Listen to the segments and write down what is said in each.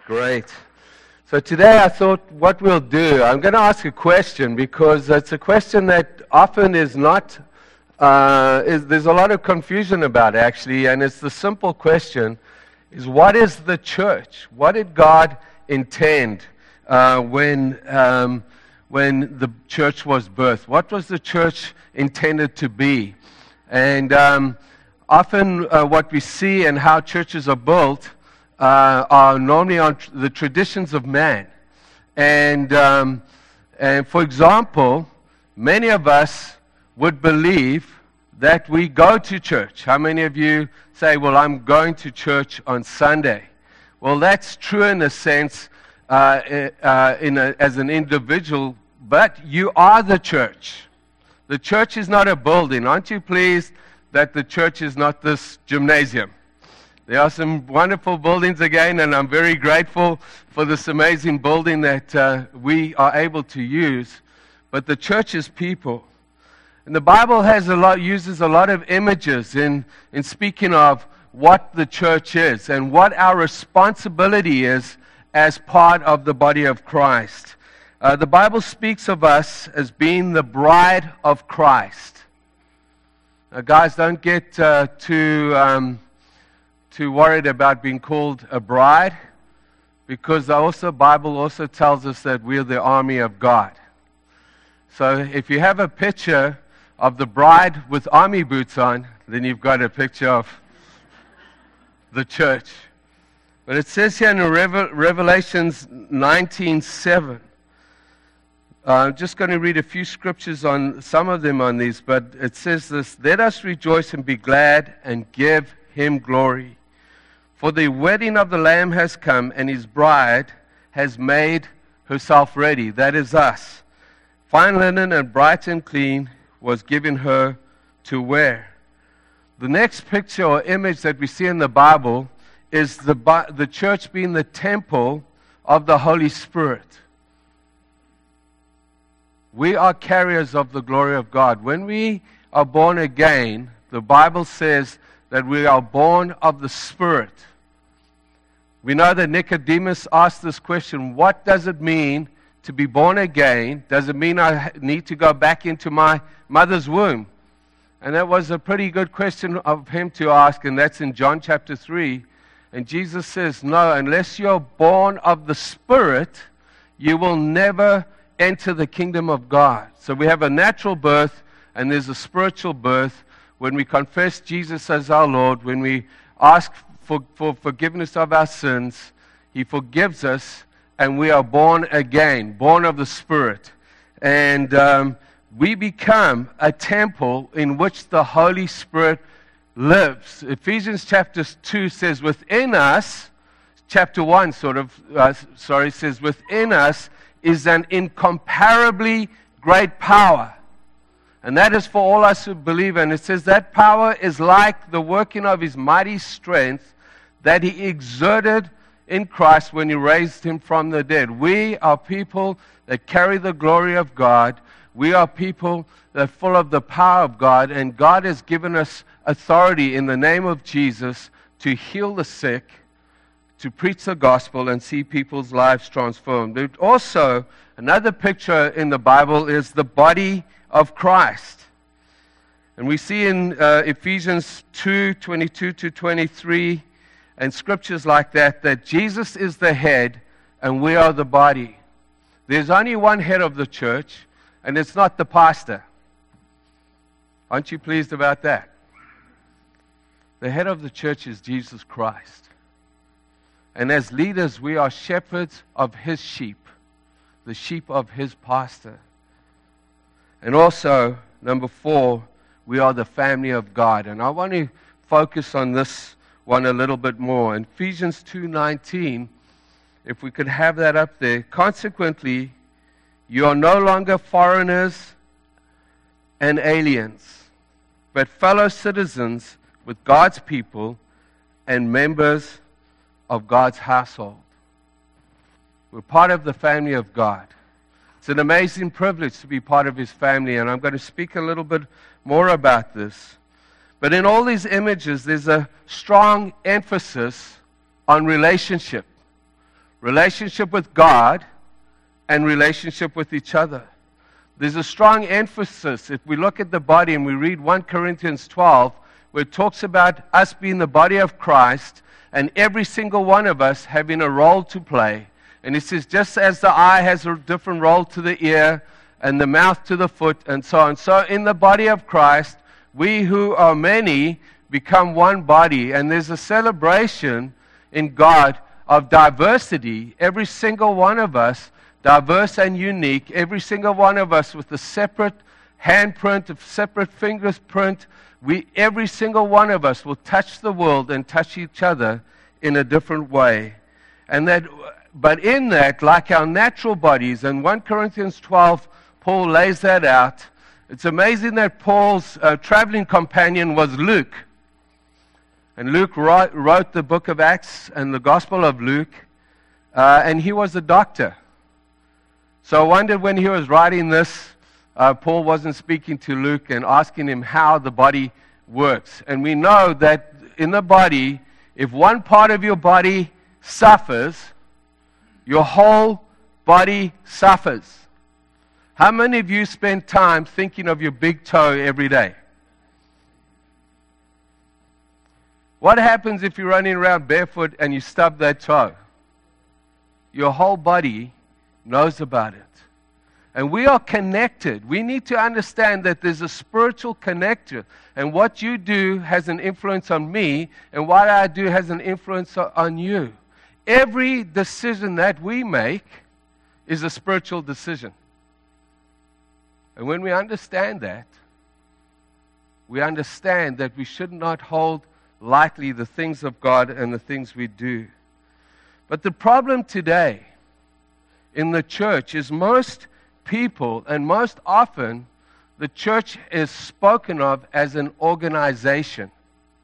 Great. So today I thought what we'll do, I'm going to ask a question because it's a question that often is not, there's a lot of confusion about actually, and it's the simple question, is what is the church? What did God intend when the church was birthed? What was the church intended to be? And often what we see and how churches are built are normally on the traditions of man. And for example, many of us would believe that we go to church. How many of you say, well, I'm going to church on Sunday? Well, that's true in a sense as an individual, but you are the church. The church is not a building. Aren't you pleased that the church is not this gymnasium? There are some wonderful buildings again, and I'm very grateful for this amazing building that we are able to use. But the church is people. And the Bible uses a lot of images in speaking of what the church is and what our responsibility is as part of the body of Christ. The Bible speaks of us as being the bride of Christ. Guys, don't get too worried about being called a bride, because the Bible also tells us that we're the army of God. So if you have a picture of the bride with army boots on, then you've got a picture of the church. But it says here in Revelations 19:7. I'm just going to read a few scriptures on some of them on these, but it says this: "Let us rejoice and be glad and give him glory. For the wedding of the Lamb has come, and his bride has made herself ready." That is us. "Fine linen and bright and clean was given her to wear." The next picture or image that we see in the Bible is the church being the temple of the Holy Spirit. We are carriers of the glory of God. When we are born again, the Bible says that we are born of the Spirit. We know that Nicodemus asked this question: what does it mean to be born again? Does it mean I need to go back into my mother's womb? And that was a pretty good question of him to ask, and that's in John chapter 3. And Jesus says, no, unless you're born of the Spirit, you will never enter the kingdom of God. So we have a natural birth, and there's a spiritual birth. When we confess Jesus as our Lord, when we ask for forgiveness of our sins, He forgives us, and we are born again, born of the Spirit. And we become a temple in which the Holy Spirit lives. Ephesians chapter 2 says, within us, chapter 1 says, within us is an incomparably great power. And that is for all us who believe. And it says that power is like the working of His mighty strength that He exerted in Christ when He raised Him from the dead. We are people that carry the glory of God. We are people that are full of the power of God. And God has given us authority in the name of Jesus to heal the sick, to preach the gospel, and see people's lives transformed. But also, another picture in the Bible is the body of Christ. And we see in Ephesians 2:22-23 and scriptures like that Jesus is the head and we are the body. There's only one head of the church, and it's not the pastor. Aren't you pleased about that? The head of the church is Jesus Christ. And as leaders, we are shepherds of His sheep, the sheep of His pastor. And also, number 4, we are the family of God. And I want to focus on this one a little bit more. In Ephesians 2:19, if we could have that up there. Consequently, you are no longer foreigners and aliens, but fellow citizens with God's people and members of God's household. We're part of the family of God. It's an amazing privilege to be part of His family, and I'm going to speak a little bit more about this. But in all these images, there's a strong emphasis on relationship. relationship with God and relationship with each other. There's a strong emphasis, if we look at the body and we read 1 Corinthians 12, where it talks about us being the body of Christ and every single one of us having a role to play. And it says, just as the eye has a different role to the ear and the mouth to the foot and so on. So in the body of Christ, we who are many become one body. And there's a celebration in God of diversity. Every single one of us, diverse and unique, every single one of us with a separate handprint, a separate fingerprint. Every single one of us will touch the world and touch each other in a different way. But in that, like our natural bodies, and 1 Corinthians 12, Paul lays that out. It's amazing that Paul's traveling companion was Luke. And Luke wrote the book of Acts and the Gospel of Luke, and he was a doctor. So I wondered when he was writing this, Paul wasn't speaking to Luke and asking him how the body works. And we know that in the body, if one part of your body suffers, your whole body suffers. How many of you spend time thinking of your big toe every day? What happens if you're running around barefoot and you stub that toe? Your whole body knows about it. And we are connected. We need to understand that there's a spiritual connector. And what you do has an influence on me, and what I do has an influence on you. Every decision that we make is a spiritual decision. And when we understand that, we understand that we should not hold lightly the things of God and the things we do. But the problem today in the church is most people, and most often, the church is spoken of as an organization.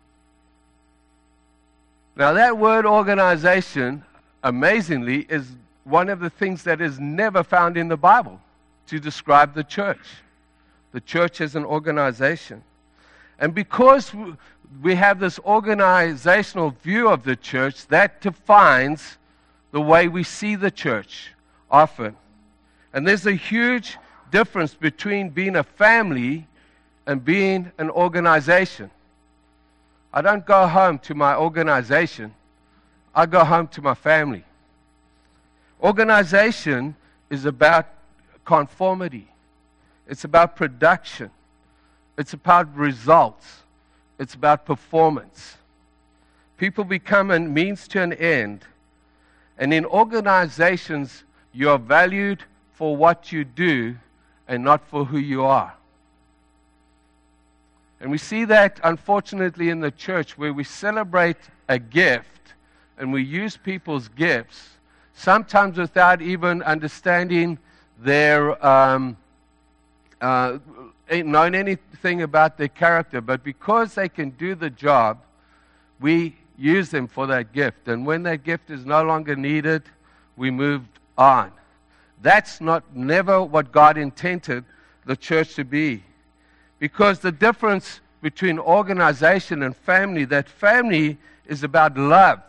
Now, that word organization, amazingly, is one of the things that is never found in the Bible to describe the church. The church is an organization. And because we have this organizational view of the church, that defines the way we see the church often. And there's a huge difference between being a family and being an organization. I don't go home to my organization. I go home to my family. Organization is about conformity. It's about production. It's about results. It's about performance. People become a means to an end. And in organizations, you are valued for what you do and not for who you are. And we see that, unfortunately, in the church, where we celebrate a gift and we use people's gifts, sometimes without even understanding their, knowing anything about their character. But because they can do the job, we use them for that gift. And when that gift is no longer needed, we move on. That's never what God intended the church to be. Because the difference between organization and family, that family is about love.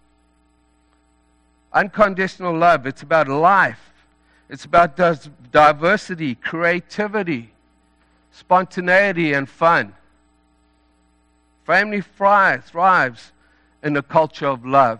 Unconditional love. It's about life. It's about diversity, creativity, spontaneity, and fun. Family thrives in a culture of love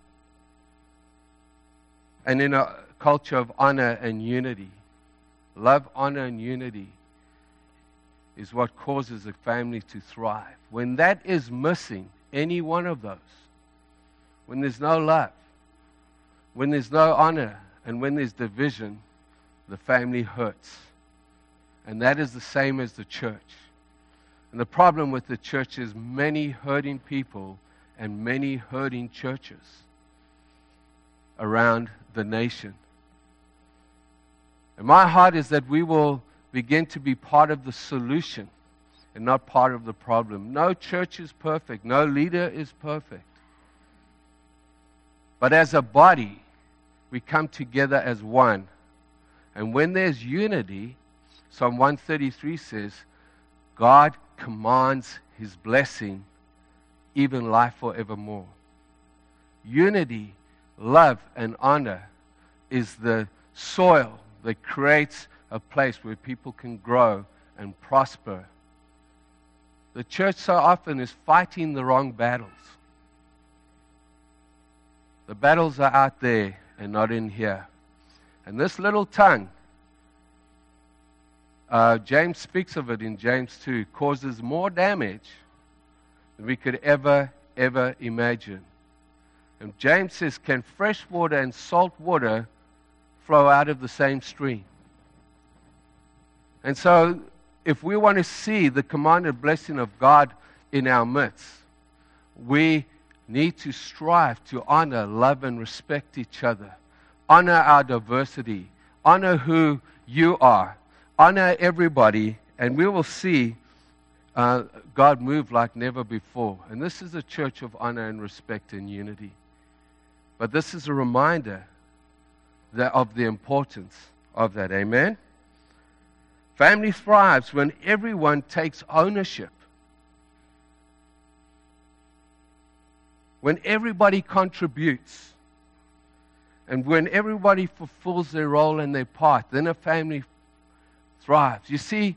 and in a culture of honor and unity. Love, honor, and unity is what causes a family to thrive. When that is missing, any one of those, when there's no love, when there's no honor, and when there's division, the family hurts. And that is the same as the church. And the problem with the church is many hurting people and many hurting churches around the nation. And my heart is that we will begin to be part of the solution and not part of the problem. No church is perfect. No leader is perfect. But as a body, we come together as one. And when there's unity, Psalm 133 says, God commands His blessing, even life forevermore. Unity love and honor is the soil that creates a place where people can grow and prosper. The church so often is fighting the wrong battles. The battles are out there and not in here. And this little tongue, James speaks of it in James 2, causes more damage than we could ever imagine. And James says, can fresh water and salt water flow out of the same stream? And so, if we want to see the commanded blessing of God in our midst, we need to strive to honor, love, and respect each other. Honor our diversity. Honor who you are. Honor everybody, and we will see God move like never before. And this is a church of honor and respect and unity. But this is a reminder of the importance of that. Amen? Family thrives when everyone takes ownership. When everybody contributes. And when everybody fulfills their role and their part, then a family thrives. You see,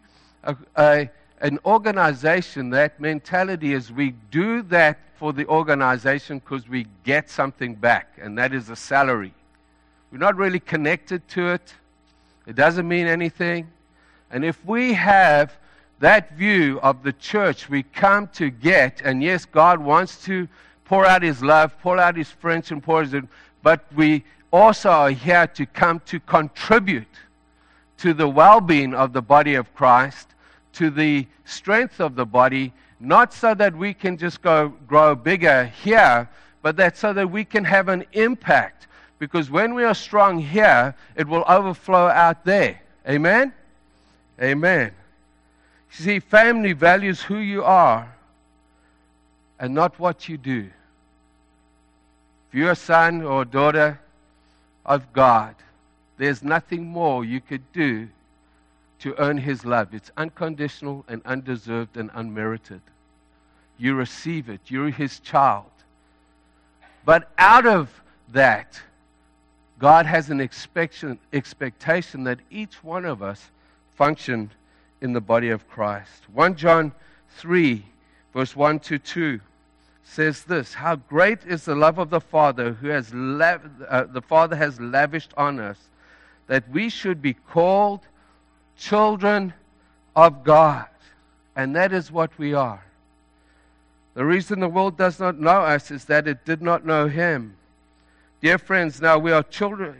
an organization, that mentality is we do that for the organization because we get something back, and that is a salary. We're not really connected to it. It doesn't mean anything. And if we have that view of the church we come to get, and yes, God wants to pour out His love, pour out His friendship, but we also are here to come to contribute to the well-being of the body of Christ, to the strength of the body, not so that we can just grow bigger here, but that so that we can have an impact. Because when we are strong here, it will overflow out there. Amen? Amen. You see, family values who you are and not what you do. If you're a son or a daughter of God, there's nothing more you could do to earn His love. It's unconditional and undeserved and unmerited. You receive it. You're His child. But out of that, God has an expectation that each one of us function in the body of Christ. 1 John 3, verse 1 to 2 says this: how great is the love of the Father who has the Father has lavished on us, that we should be called children of God. And that is what we are. The reason the world does not know us is that it did not know Him. Dear friends, now we are children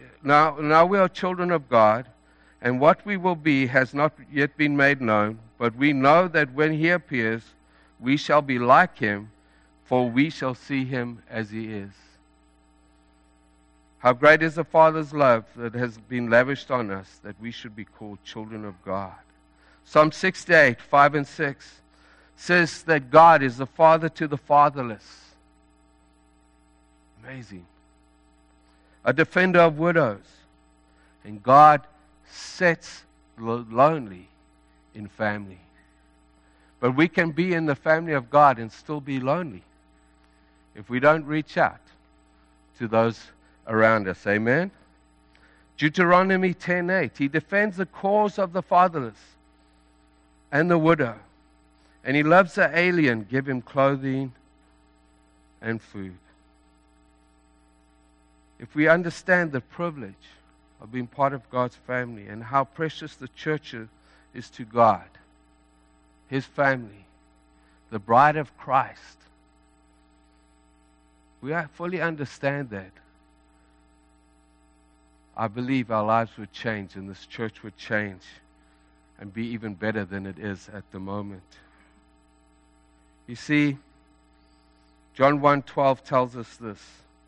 of God, and what we will be has not yet been made known, but we know that when He appears, we shall be like Him, for we shall see Him as He is. How great is the Father's love that has been lavished on us, that we should be called children of God. Psalm 68, 5 and 6 says that God is the Father to the fatherless. Amazing. A defender of widows. And God sets the lonely in family. But we can be in the family of God and still be lonely if we don't reach out to those around us. Amen? Deuteronomy 10:8. He defends the cause of the fatherless and the widow. And He loves the alien. Give him clothing and food. If we understand the privilege of being part of God's family and how precious the church is to God, His family, the bride of Christ, we fully understand that, I believe our lives would change and this church would change and be even better than it is at the moment. You see, John 1:12 tells us this: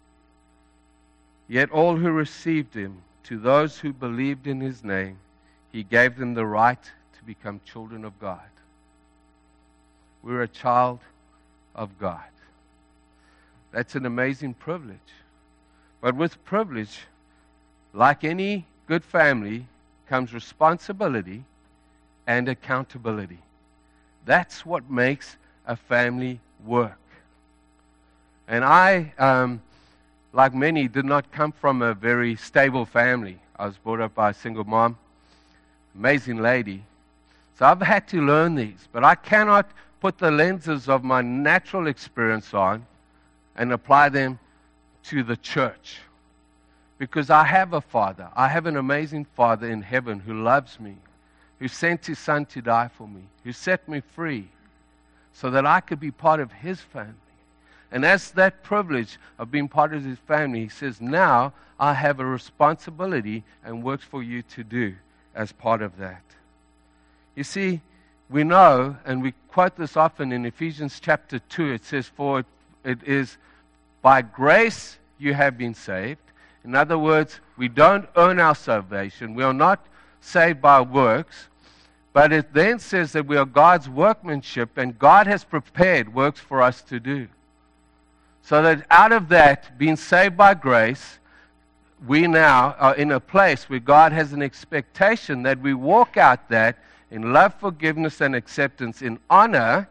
yet all who received Him, to those who believed in His name, He gave them the right to become children of God. We're a child of God. That's an amazing privilege. But with privilege, like any good family, comes responsibility and accountability. That's what makes a family work. And I like many, did not come from a very stable family. I was brought up by a single mom, amazing lady. So I've had to learn these, but I cannot put the lenses of my natural experience on and apply them to the church. Because I have a Father. I have an amazing Father in heaven who loves me, who sent His Son to die for me, who set me free so that I could be part of His family. And as that privilege of being part of His family, He says, now I have a responsibility and work for you to do as part of that. You see, we know, and we quote this often in Ephesians chapter 2, it says, for it is by grace you have been saved. In other words, we don't earn our salvation. We are not saved by works. But it then says that we are God's workmanship, and God has prepared works for us to do. So that out of that, being saved by grace, we now are in a place where God has an expectation that we walk out that in love, forgiveness, and acceptance, in honor,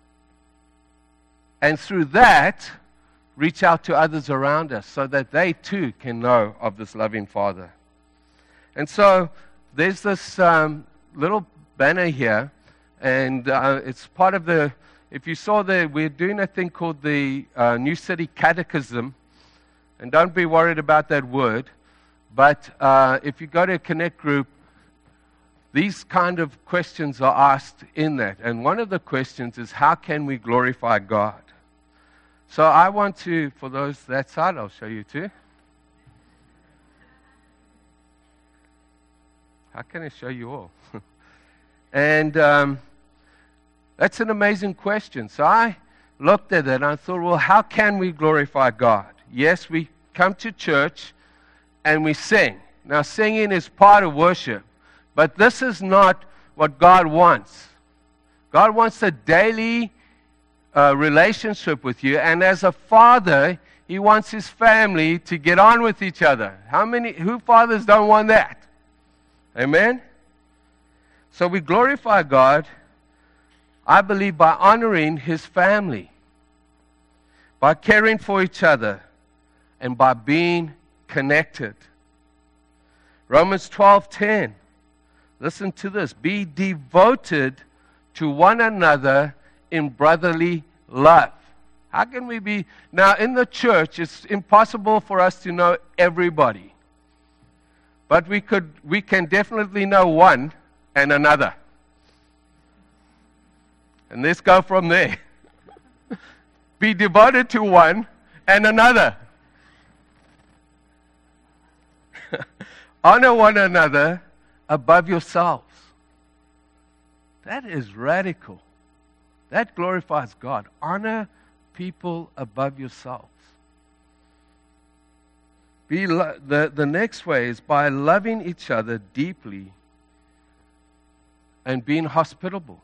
and through that, reach out to others around us so that they too can know of this loving Father. And so there's this little banner here, and it's part of the, if you saw there, we're doing a thing called the New City Catechism, and don't be worried about that word, but if you go to a Connect group, these kind of questions are asked in that. And one of the questions is, how can we glorify God? So I want to, for those that side, I'll show you too. How can I show you all? And that's an amazing question. So I looked at it and I thought, well, how can we glorify God? Yes, we come to church and we sing. Now, singing is part of worship. But this is not what God wants. God wants a daily relationship with you. And as a father, He wants His family to get on with each other. Who fathers don't want that? Amen? So we glorify God, I believe, by honoring His family, by caring for each other, and by being connected. Romans 12:10. Listen to this. Be devoted to one another in brotherly love. How can we be? Now, in the church, it's impossible for us to know everybody. But we can definitely know one and another. And let's go from there. Be devoted to one and another. Honor one another above yourselves. That is radical. That glorifies God. Honor people above yourselves. The next way is by loving each other deeply and being hospitable.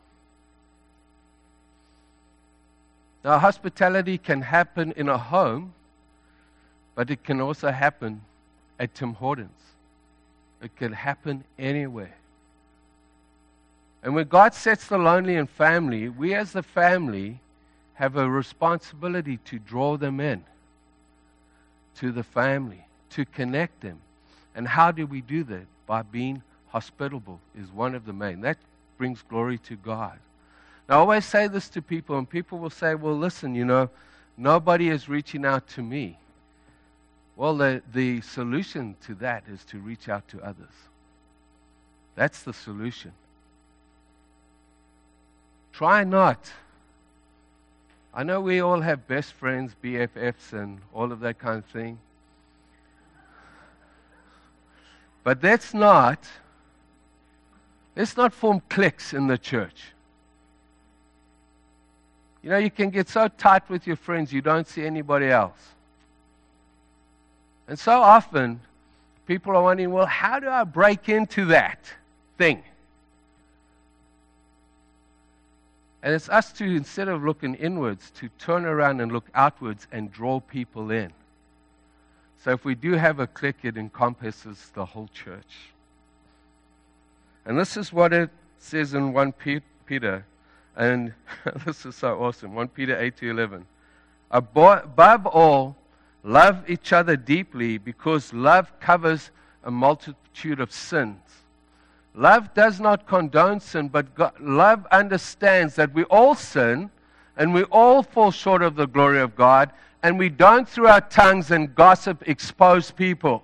Now, hospitality can happen in a home, but it can also happen at Tim Hortons. It can happen anywhere. And when God sets the lonely in family, we as the family have a responsibility to draw them in to the family, to connect them. And how do we do that? By being hospitable is one of the main. That brings glory to God. Now, I always say this to people, and people will say, well, listen, nobody is reaching out to me. Well, the solution to that is to reach out to others. That's the solution. Try not. I know we all have best friends, BFFs, and all of that kind of thing. But let's not form cliques in the church. You can get so tight with your friends you don't see anybody else. And so often, people are wondering, well, how do I break into that thing? And it's us to, instead of looking inwards, to turn around and look outwards and draw people in. So if we do have a clique, it encompasses the whole church. And this is what it says in 1 Peter, and this is so awesome, 1 Peter 8-11. Above all, Love each other deeply, because love covers a multitude of sins. Love does not condone sin, but love understands that we all sin and we all fall short of the glory of God, and we don't, through our tongues and gossip, expose people.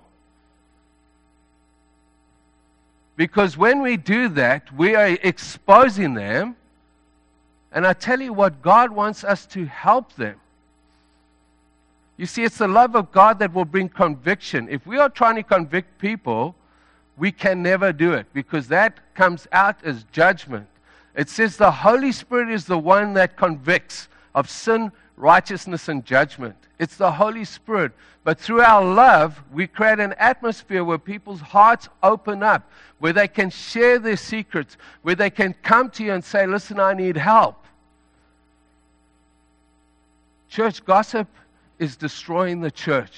Because when we do that, we are exposing them. And I tell you what, God wants us to help them. You see, it's the love of God that will bring conviction. If we are trying to convict people, we can never do it, because that comes out as judgment. It says the Holy Spirit is the one that convicts of sin, righteousness, and judgment. It's the Holy Spirit. But through our love, we create an atmosphere where people's hearts open up, where they can share their secrets, where they can come to you and say, listen, I need help. Church gossip is destroying the church.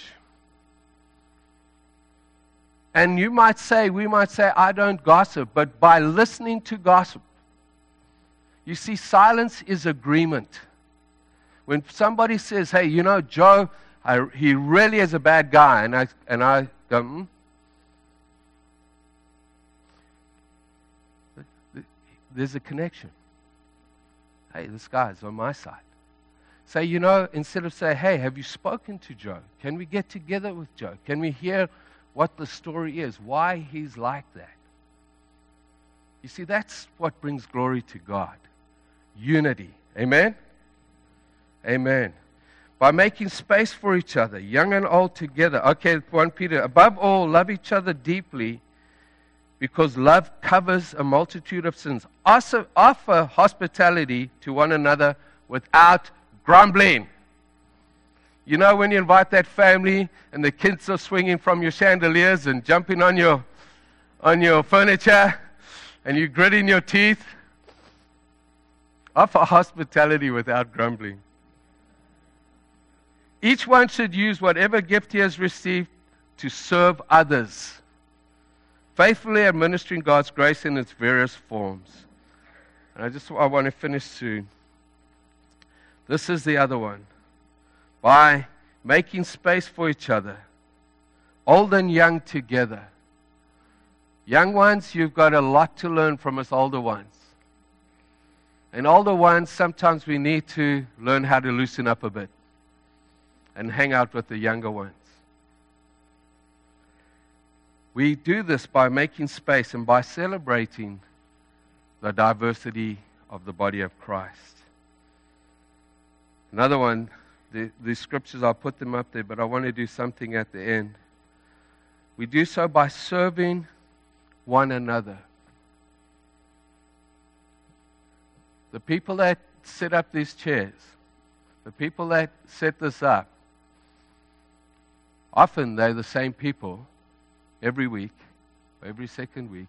And we might say, I don't gossip, but by listening to gossip, you see, silence is agreement. When somebody says, hey, you know, Joe, he really is a bad guy, and I go, there's a connection. Hey, this guy's on my side. Say, you know, instead of say, hey, have you spoken to Joe? Can we get together with Joe? Can we hear what the story is, why he's like that? You see, that's what brings glory to God. Unity. Amen? Amen. By making space for each other, young and old together. Okay, 1 Peter. Above all, love each other deeply, because love covers a multitude of sins. Also, offer hospitality to one another without grumbling. You know, when you invite that family and the kids are swinging from your chandeliers and jumping on your furniture and you're gritting your teeth, offer hospitality without grumbling. Each one should use whatever gift he has received to serve others, faithfully administering God's grace in its various forms. And I want to finish soon. This is the other one. By making space for each other, old and young together. Young ones, you've got a lot to learn from us older ones. And older ones, sometimes we need to learn how to loosen up a bit and hang out with the younger ones. We do this by making space and by celebrating the diversity of the body of Christ. Another one, the scriptures, I'll put them up there, but I want to do something at the end. We do so by serving one another. The people that set up these chairs, the people that set this up, often they're the same people every week, every second week.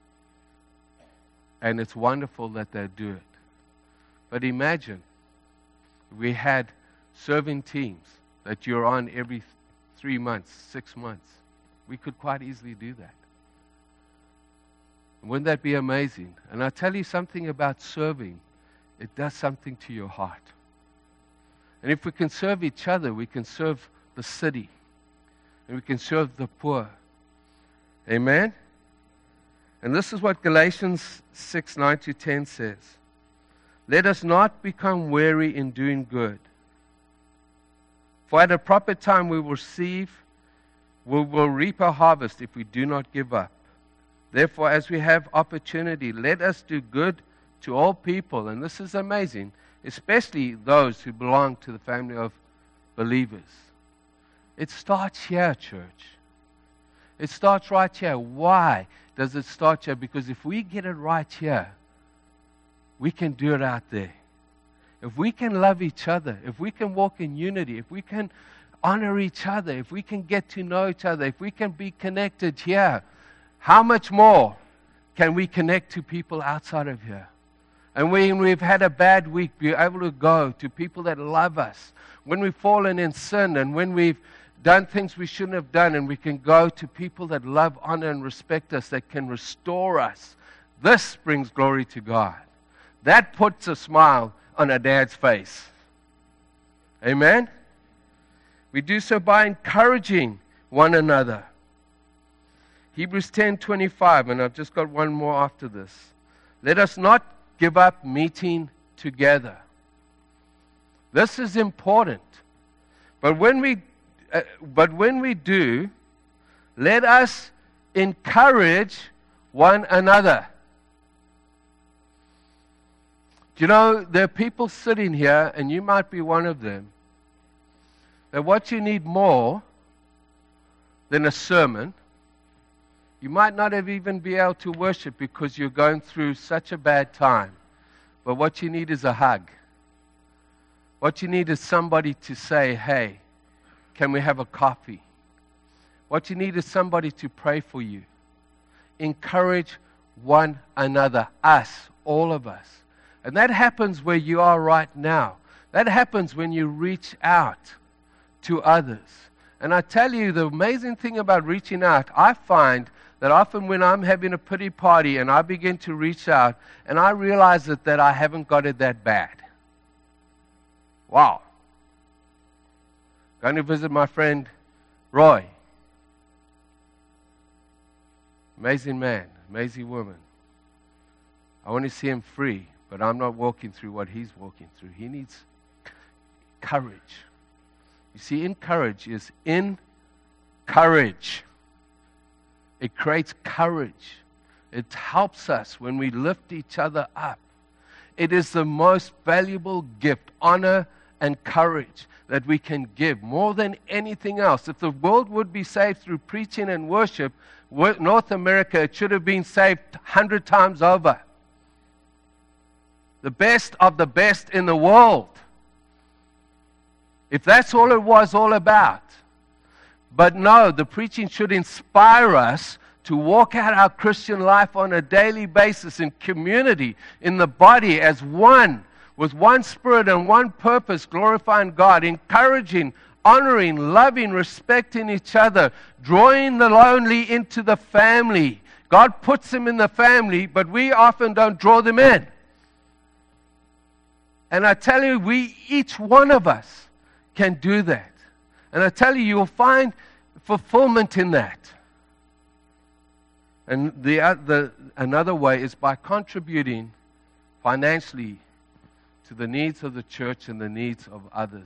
And it's wonderful that they do it. But imagine we had serving teams that you're on every 3 months, 6 months. We could quite easily do that. Wouldn't that be amazing? And I'll tell you something about serving. It does something to your heart. And if we can serve each other, we can serve the city. And we can serve the poor. Amen? And this is what Galatians 6:9-10 says. Let us not become weary in doing good. For at a proper time we will reap a harvest if we do not give up. Therefore, as we have opportunity, let us do good to all people. And this is amazing, especially those who belong to the family of believers. It starts here, church. It starts right here. Why does it start here? Because if we get it right here, we can do it out there. If we can love each other, if we can walk in unity, if we can honor each other, if we can get to know each other, if we can be connected here, how much more can we connect to people outside of here? And when we've had a bad week, be able to go to people that love us. When we've fallen in sin and when we've done things we shouldn't have done, and we can go to people that love, honor, and respect us, that can restore us. This brings glory to God. That puts a smile on a dad's face. Amen? We do so by encouraging one another. Hebrews 10:25, and I've just got one more after this. Let us not give up meeting together. This is important. But when we do, let us encourage one another. Do you know, there are people sitting here, and you might be one of them, that what you need more than a sermon, you might not have even be able to worship because you're going through such a bad time. But what you need is a hug. What you need is somebody to say, hey, can we have a coffee? What you need is somebody to pray for you. Encourage one another, us, all of us. And that happens where you are right now. That happens when you reach out to others. And I tell you, the amazing thing about reaching out, I find that often when I'm having a pity party and I begin to reach out, and I realize that I haven't got it that bad. Wow. Going to visit my friend Roy. Amazing man, amazing woman. I want to see him free, but I'm not walking through what he's walking through. He needs courage. You see, encourage is encourage. It creates courage. It helps us when we lift each other up. It is the most valuable gift, honor and courage that we can give more than anything else. If the world would be saved through preaching and worship, North America, it should have been saved 100 times over. The best of the best in the world. If that's all it was all about. But no, the preaching should inspire us to walk out our Christian life on a daily basis in community, in the body, as one, with one spirit and one purpose, glorifying God, encouraging, honoring, loving, respecting each other, drawing the lonely into the family. God puts them in the family, but we often don't draw them in. And I tell you, each one of us can do that. And I tell you, you'll find fulfillment in that. And another way is by contributing financially to the needs of the church and the needs of others.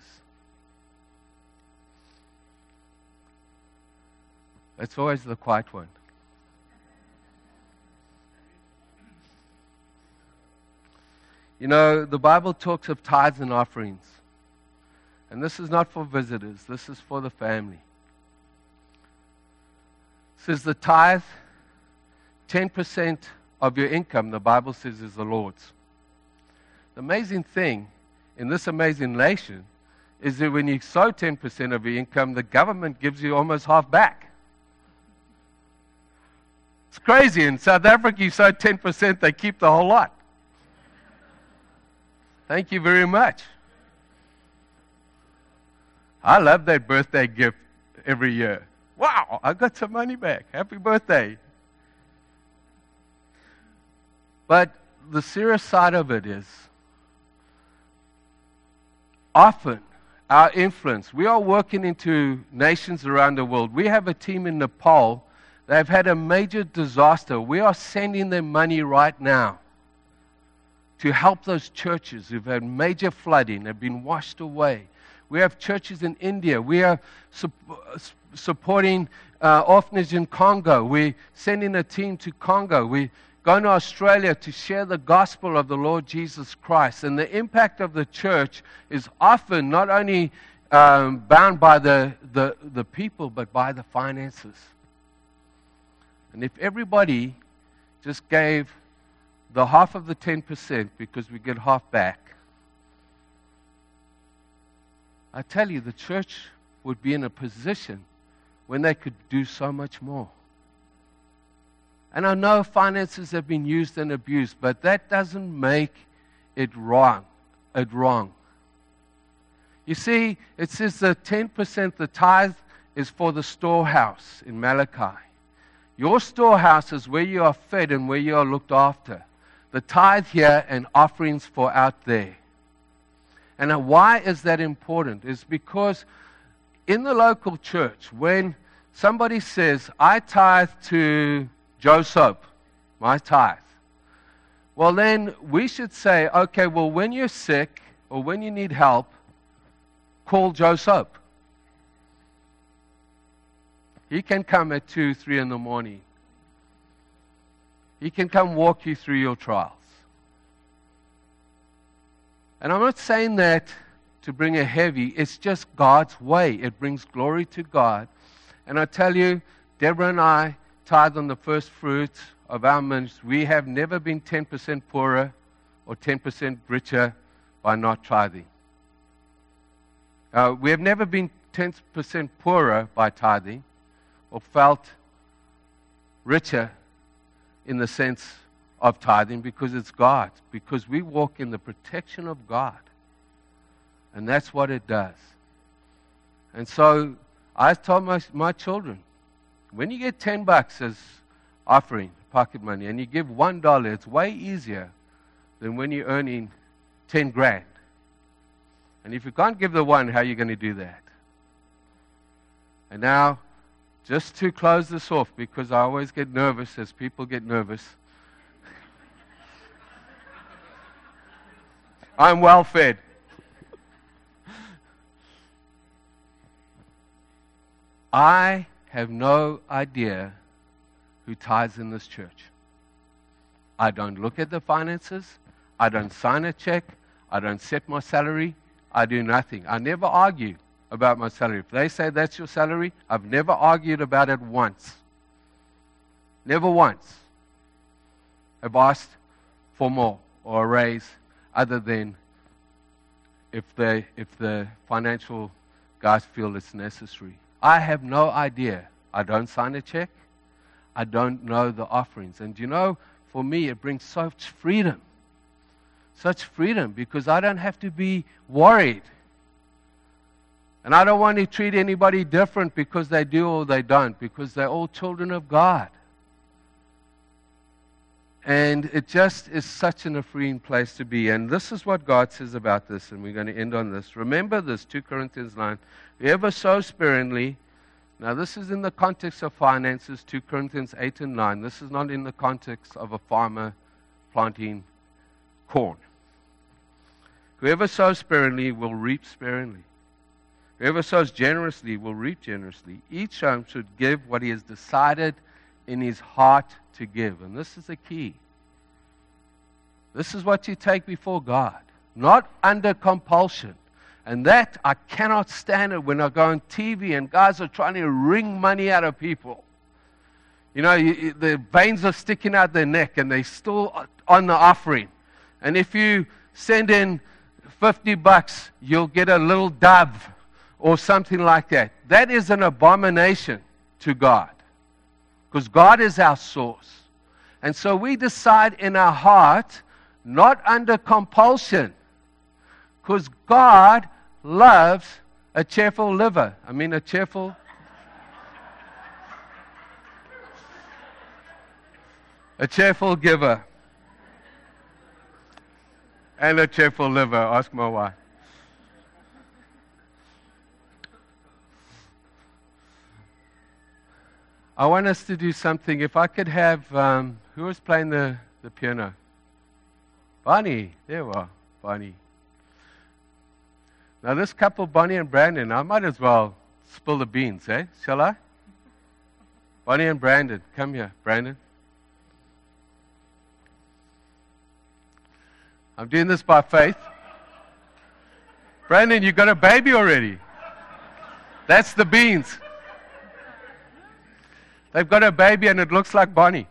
That's always the quiet one. You know, the Bible talks of tithes and offerings. And this is not for visitors. This is for the family. It says the tithe, 10% of your income, the Bible says, is the Lord's. The amazing thing in this amazing nation is that when you sow 10% of your income, the government gives you almost half back. It's crazy. In South Africa, you sow 10%, they keep the whole lot. Thank you very much. I love that birthday gift every year. Wow, I got some money back. Happy birthday. But the serious side of it is, often our influence, we are working into nations around the world. We have a team in Nepal. They've had a major disaster. We are sending them money right now to help those churches who've had major flooding, have been washed away. We have churches in India. We are supporting orphanage in Congo. We're sending a team to Congo. We're going to Australia to share the gospel of the Lord Jesus Christ. And the impact of the church is often not only bound by the people, but by the finances. And if everybody just gave the half of the 10%, because we get half back, I tell you, the church would be in a position when they could do so much more. And I know finances have been used and abused, but that doesn't make it wrong. You see, it says the 10%, the tithe, is for the storehouse in Malachi. Your storehouse is where you are fed and where you are looked after. The tithe here and offerings for out there. And why is that important? It's because in the local church, when somebody says, I tithe to Joe Soap, my tithe, well, then we should say, okay, well, when you're sick or when you need help, call Joe Soap. He can come at 2, 3 in the morning. He can come walk you through your trials. And I'm not saying that to bring a heavy. It's just God's way. It brings glory to God. And I tell you, Deborah and I tithe on the first fruits of our ministry. We have never been 10% poorer or 10% richer by not tithing. We have never been 10% poorer by tithing or felt richer in the sense of tithing because it's God, because we walk in the protection of God. And that's what it does. And so I told my children, when you get $10 as offering, pocket money, and you give $1, it's way easier than when you're earning 10 grand. And if you can't give the one, how are you going to do that? And now, just to close this off, because I always get nervous as people get nervous. I'm well fed. I have no idea who tithes in this church. I don't look at the finances. I don't sign a check. I don't set my salary. I do nothing. I never argue about my salary. If they say that's your salary, I've never argued about it once. Never once. I've asked for more or a raise other than if the financial guys feel it's necessary. I have no idea. I don't sign a check. I don't know the offerings. And you know, for me, it brings such freedom. Such freedom because I don't have to be worried. And I don't want to treat anybody different because they do or they don't, because they're all children of God. And it just is such a freeing place to be. And this is what God says about this, and we're going to end on this. Remember this, 2 Corinthians 9. Whoever sows sparingly, now this is in the context of finances, 2 Corinthians 8 and 9. This is not in the context of a farmer planting corn. Whoever sows sparingly will reap sparingly. Whoever sows generously will reap generously. Each one should give what he has decided in his heart to give. And this is the key. This is what you take before God, not under compulsion. And that, I cannot stand it when I go on TV and guys are trying to wring money out of people. You know, the veins are sticking out their neck and they're still on the offering. And if you send in $50, you'll get a little dove or something like that. That is an abomination to God, because God is our source. And so we decide in our heart, not under compulsion, because God loves a cheerful liver. A cheerful... a cheerful giver. And a cheerful liver. Ask my wife. I want us to do something. If I could have, who was playing the piano? Bonnie. There we are. Bonnie. Now this couple, Bonnie and Brandon, I might as well spill the beans, eh? Shall I? Bonnie and Brandon. Come here, Brandon. I'm doing this by faith. Brandon, you got a baby already. That's the beans. They've got a baby and it looks like Bonnie.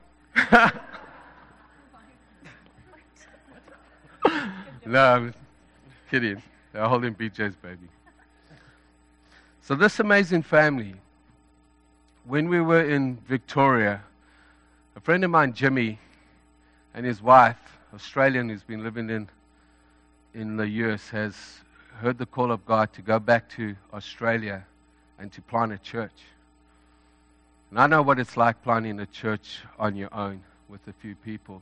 No, I'm kidding. They're holding BJ's baby. So this amazing family, when we were in Victoria, a friend of mine, Jimmy, and his wife, Australian, who's been living in the US, has heard the call of God to go back to Australia and to plant a church. And I know what it's like planting a church on your own with a few people.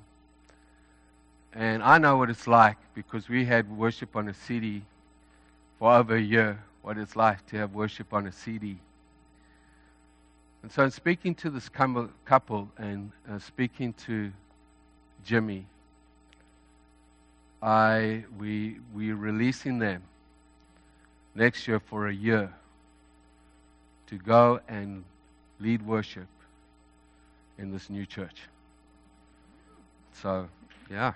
And I know what it's like because we had worship on a CD for over a year what it's like to have worship on a CD. And so in speaking to this couple and speaking to Jimmy, we're releasing them next year for a year to go and lead worship in this new church. So, yeah.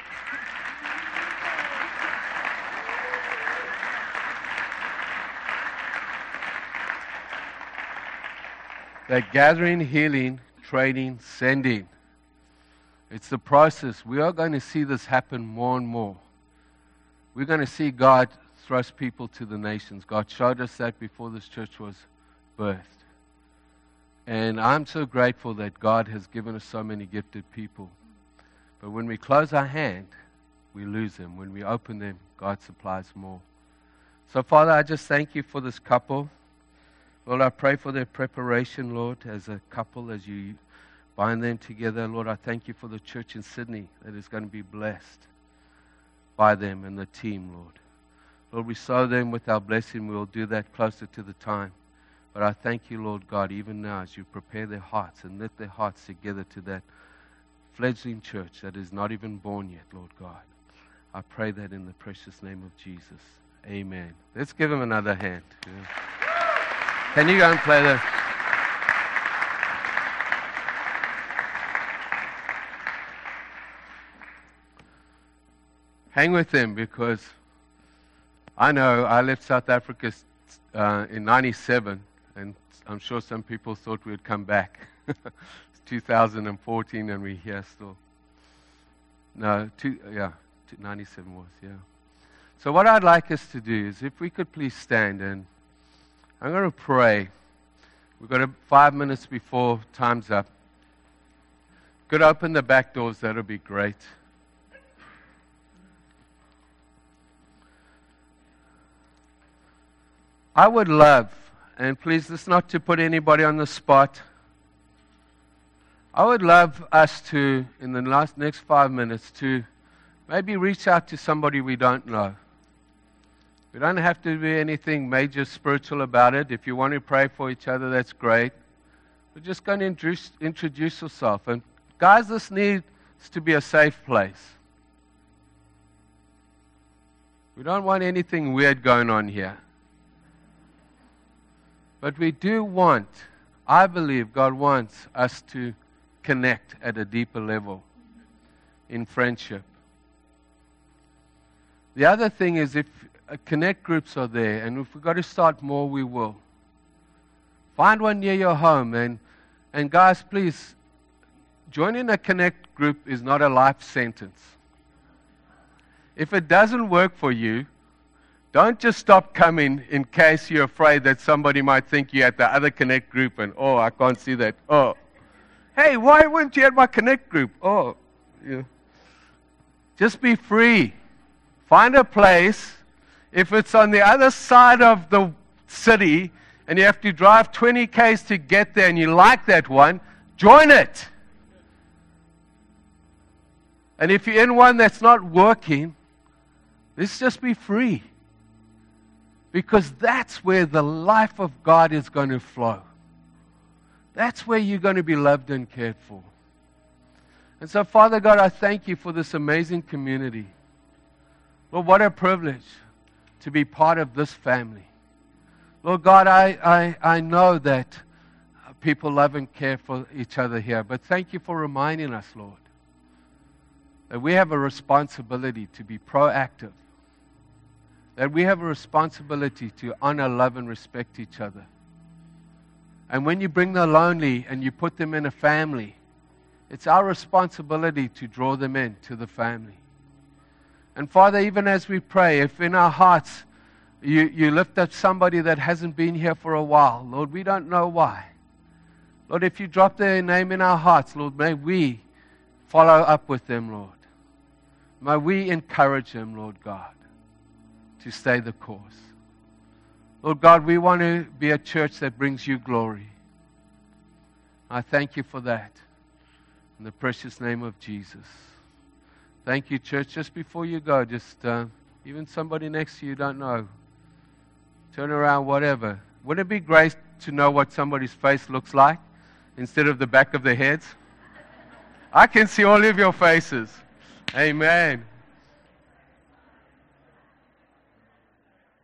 That gathering, healing, training, sending. It's the process. We are going to see this happen more and more. We're going to see God thrust people to the nations. God showed us that before this church was birthed. And I'm so grateful that God has given us so many gifted people. But when we close our hand, we lose them. When we open them, God supplies more. So, Father, I just thank you for this couple. Lord, I pray for their preparation, Lord, as a couple, as you bind them together. Lord, I thank you for the church in Sydney that is going to be blessed by them and the team, Lord. Lord, we sow them with our blessing. We will do that closer to the time. But I thank you, Lord God, even now as you prepare their hearts and knit their hearts together to that fledgling church that is not even born yet, Lord God. I pray that in the precious name of Jesus. Amen. Let's give him another hand. Yeah. Can you go and play the... Hang with them, because I know I left South Africa in 97, and I'm sure some people thought we'd come back. It's 2014 and we're here still. No, 97 was, yeah. So what I'd like us to do is, if we could please stand, and I'm going to pray. We've got 5 minutes before time's up. Could open the back doors, that would be great. I would love, and please, this is not to put anybody on the spot. I would love us to, in the next 5 minutes, to maybe reach out to somebody we don't know. We don't have to do anything major spiritual about it. If you want to pray for each other, that's great. We're just going to introduce yourself. And guys, this needs to be a safe place. We don't want anything weird going on here. But we do want, I believe God wants us to connect at a deeper level in friendship. The other thing is, if connect groups are there, and if we've got to start more, we will. Find one near your home, and guys, please, joining a connect group is not a life sentence. If it doesn't work for you, don't just stop coming in case you're afraid that somebody might think you're at the other connect group and, oh, I can't see that. Oh, hey, why weren't you at my connect group? Oh, yeah. Just be free. Find a place. If it's on the other side of the city and you have to drive 20 k's to get there and you like that one, join it. And if you're in one that's not working, let's just be free. Because that's where the life of God is going to flow. That's where you're going to be loved and cared for. And so, Father God, I thank you for this amazing community. Lord, what a privilege to be part of this family. Lord God, I know that people love and care for each other here, but thank you for reminding us, Lord, that we have a responsibility to be proactive, that we have a responsibility to honor, love, and respect each other. And when you bring the lonely and you put them in a family, it's our responsibility to draw them into the family. And Father, even as we pray, if in our hearts you lift up somebody that hasn't been here for a while, Lord, we don't know why. Lord, if you drop their name in our hearts, Lord, may we follow up with them, Lord. May we encourage them, Lord God, to stay the course. Lord God, we want to be a church that brings you glory. I thank you for that. In the precious name of Jesus. Thank you, church. Just before you go, just even somebody next to you don't know, turn around, whatever. Wouldn't it be great to know what somebody's face looks like instead of the back of their heads? I can see all of your faces. Amen.